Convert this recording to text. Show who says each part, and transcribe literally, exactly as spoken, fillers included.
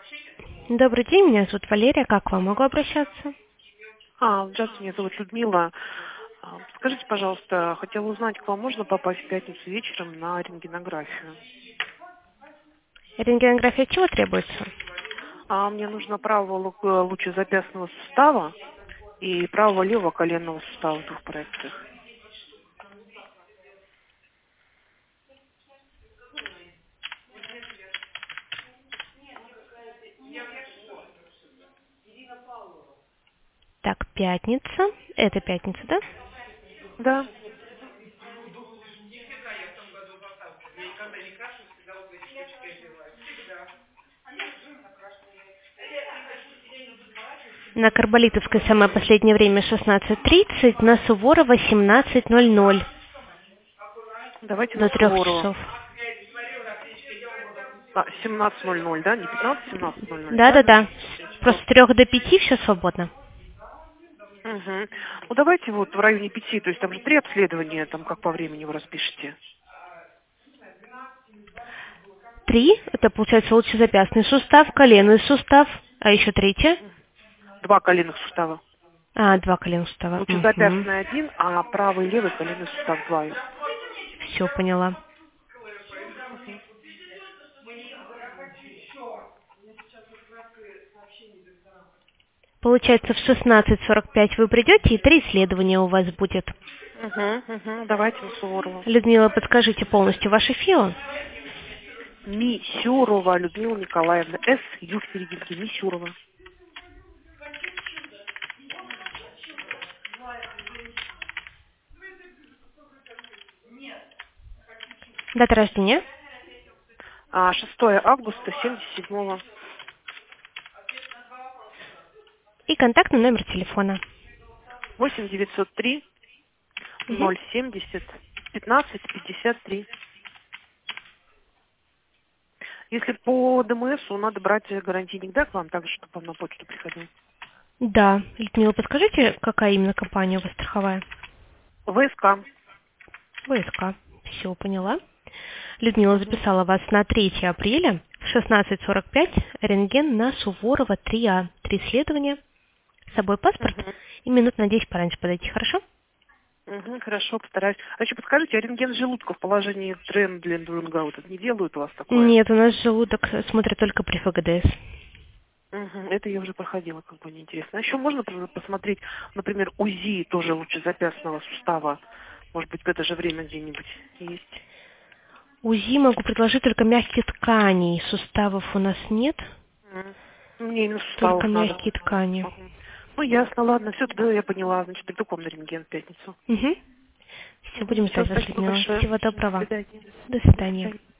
Speaker 1: Добрый день, меня зовут Валерия. Как к вам могу обращаться?
Speaker 2: А, здравствуйте, меня зовут Людмила. А, Скажите, пожалуйста, хотела узнать, к вам можно попасть в пятницу вечером на рентгенографию?
Speaker 1: Рентгенография чего требуется?
Speaker 2: А мне нужно правого лу- э, лучезапястного сустава и правого левого коленного сустава в двух проекциях.
Speaker 1: Так, пятница. Это пятница, да?
Speaker 2: Да.
Speaker 1: На Карболитовской самое последнее время шестнадцать тридцать, на Суворова семнадцать ноль ноль
Speaker 2: Давайте на
Speaker 1: до трех
Speaker 2: Суворова.
Speaker 1: часов.
Speaker 2: А, семнадцать ноль ноль, да? Не пятнадцать, семнадцать ноль ноль, правильно?
Speaker 1: Да-да-да. Просто с трех до пяти все свободно.
Speaker 2: Угу. Ну давайте вот в районе пяти, то есть там же три обследования, там как по времени вы распишете.
Speaker 1: Три, это получается лучезапястный сустав, коленный сустав, а еще третье.
Speaker 2: Два коленных сустава.
Speaker 1: А, два коленных сустава. Угу.
Speaker 2: Лучезапястный один, а правый и левый коленный сустав два.
Speaker 1: Все, поняла. Получается, в шестнадцать сорок пять вы придете, и три исследования у вас будет.
Speaker 2: Угу, угу. Давайте на Суворова.
Speaker 1: Людмила, подскажите полностью ваше ФИО.
Speaker 2: Мисюрова Людмила Николаевна. С, Ю в серединке. Мисюрова.
Speaker 1: Дата рождения
Speaker 2: А, шестое августа семьдесят седьмого.
Speaker 1: и контактный номер телефона.
Speaker 2: восемь девятьсот три
Speaker 1: Мгм.
Speaker 2: ноль семьдесят пятнадцать пятьдесят три. Если по ДМСу надо брать гарантийник, да, к вам также, чтобы вам на почту приходил?
Speaker 1: Да. Людмила, подскажите, какая именно компания у вас страховая?
Speaker 2: ВСК.
Speaker 1: ВСК. Все, поняла. Людмила
Speaker 2: Угу.
Speaker 1: записала вас на третье апреля в шестнадцать сорок пять рентген на Суворова три А. Три исследования, с собой паспорт
Speaker 2: Угу.
Speaker 1: и минут на десять пораньше подойти, хорошо?
Speaker 2: Угу, хорошо, постараюсь. А еще подскажите, а рентген желудка в положении Трендлендунга вот это не делают у вас такое?
Speaker 1: Нет, у нас желудок смотрит только при ФГДС.
Speaker 2: Мгм, это я уже проходила, как бы неинтересно. А еще можно пос- посмотреть, например, УЗИ тоже лучезапястного сустава. Может быть, в это же время где-нибудь есть.
Speaker 1: УЗИ могу предложить только мягкие ткани. Суставов у нас нет,
Speaker 2: М. Мне именно
Speaker 1: только
Speaker 2: суставов надо.
Speaker 1: мягкие ткани.
Speaker 2: Мгм. Ну, ясно, ладно, все, тогда я поняла. Значит, приду к вам на рентген в пятницу.
Speaker 1: Угу. Все, будем
Speaker 2: Все,
Speaker 1: ждать вас,
Speaker 2: спасибо
Speaker 1: Людмила.
Speaker 2: большое.
Speaker 1: Всего
Speaker 2: До
Speaker 1: доброго.
Speaker 2: свидания.
Speaker 1: До
Speaker 2: До
Speaker 1: свидания.
Speaker 2: свидания.